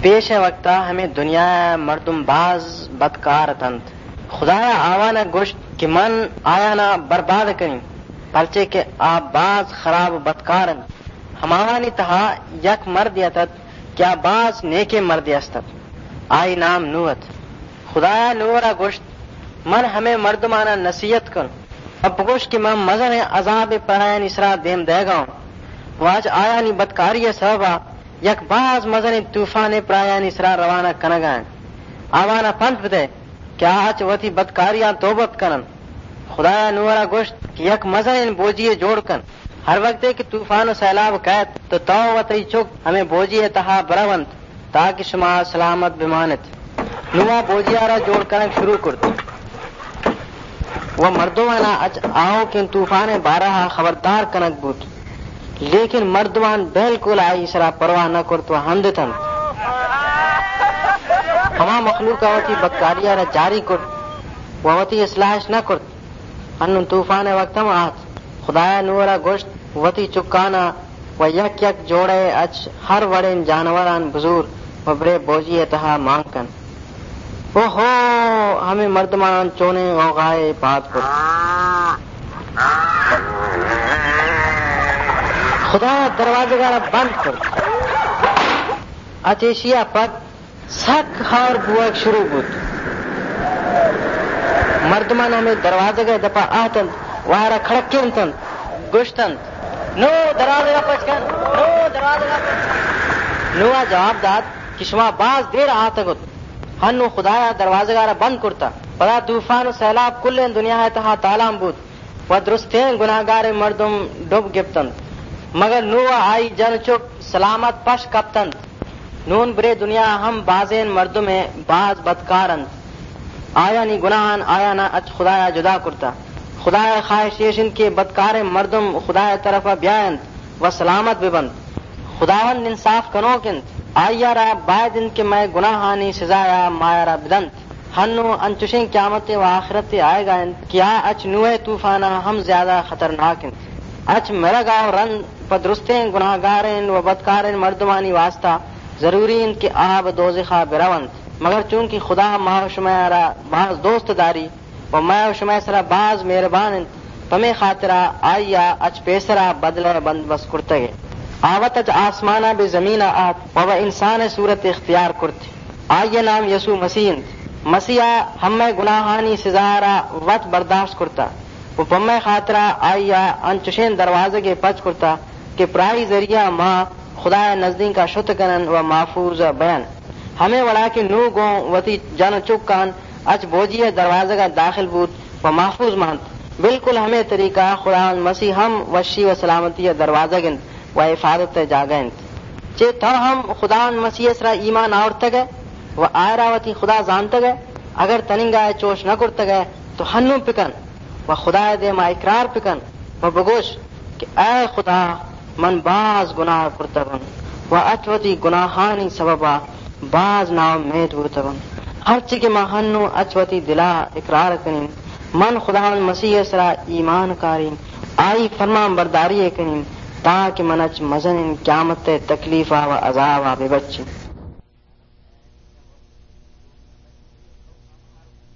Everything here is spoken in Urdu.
پیش وقتا ہمیں دنیا مردم باز بدکار تنت خدایا آوانا گوشت کہ من آیا نہ برباد کریں پرچے کہ آپ باز خراب بدکارن ہمانی تہا یک مرد یتت کیا باز نیکے مرد استت آئی نام نوت خدایا نورا گوشت من ہمیں مردمانا نصیحت کن اب گوشت کہ من مزن عذاب پرائن اسرا دیم دے گاؤں واج آیا نی بدکاری سببا یک باز مزن طوفان پرائن اسرا روانہ کنگائیں آوانا پنت بدے کیا آج وتی بدکاریاں توبت کنن خدایا نورا گوشت کہ یک مزن بوجیے جوڑ کن ہر وقت کہ طوفان و سیلاب قید تو تو وتی چک ہمیں بوجیے تہا برونت تاکہ شما سلامت بمانت نوا بوجیارا جوڑ کرن شروع کرت وہ مردوانا اچ آؤ کہ طوفان بارہا خبردار کنک بود لیکن مردوان بالکل آئی اسرا پرواہ نہ کرت و ہندتن ہما مخلوق وتی بدکاریارا جاری کرت وتی اصلاحش نہ کرت ان طوفان وقت ہم آت خدایا نورا گوشت وتی چکانا و یک یک جوڑے اچ ہر وڑین جانوران بزور و برے بوجی تہا مانکن او ہو ہمیں مردمان چونے غوغائے بات کر خدایا دروازے گارا بند کر اچیشیا پت سک ہار بوک شروع بود مردمان ہمیں دروازے گئے دپا آتن وہارا کھڑکن تن گشتن نو دروازے گا پچکن نو دروازے گا پچکن نوہ جواب داد کہ شما باز دیر آتا گت ہنو خدایا دروازے گارا بند کرتا پدا طوفان و سیلاب کلین دنیا ہے تہا تالام بود و درستین گناہگار مردم ڈوب گپتن مگر نوہ آئی جن چک سلامت پش کپتن نون برے دنیا ہم بازین مردم میں باز بدکارن آیا نی گناہن آیا نہ اچ خدایا جدا کرتا خدایا خواہش یشن کے بدکار مردم خدایا طرف بیاند و سلامت ببند خداوند انصاف کنو کنت آیا را باید ان کے میں گناہانی سزایا مایا را بدنت ہنو انچشن قیامت و آخرت آئے گا کیا اچ نوے طوفانہ ہم زیادہ خطرناک انت اچ میرا گاہ رن پدرستین گناہگارین و بدکارین مردمانی واسطہ ضروری ان کے آب دوزخا برونت مگر چونکہ خدا ماہ شمیرا بعض دوست داری و ماہ شمیر سرا بعض مہربان پمے خاطرہ آیا اچ پیسرا بدلے بند بس کرتے آوت اچ آسمانہ بے زمینہ آت و انسان صورت اختیار کرتے آئیے نام یسوع مسیحا ہمیں گناہانی سزارا وط برداشت کرتا وہ پمے خاطرہ آیا انچشین دروازے کے پچ کرتا کہ پرائی ذریعہ ماں خدا نزدین کا شت کنن و محفوظ بیان ہمیں وڑا کے نو گوں وتی جن چکان اچ بوجیے دروازے کا داخل بود و محفوظ مانت بالکل ہمیں طریقہ خدا مسیح ہم وشی و سلامتی دروازہ گند و حفاظت جاگند چے تو ہم خدا مسیح اسرا ایمان آورتے گئے و آئراوتی خدا جانتے گئے اگر تننگا چوش نہ کرتے گئے تو ہنو پکن و خدا دے ما اقرار پکن و بگوش کہ اے خدا من باز گناہ کرتگن و اچوتی گناہانی سببا باز ناامید ہوتگن ہر چکے ما ہنو اچوتی دلا اقرار کنین من خدا مسیح اسرا ایمان کارین آئی فرمان برداری کنین تاکہ من اچ مزن قیامت تکلیفہ و عذابہ بے بچی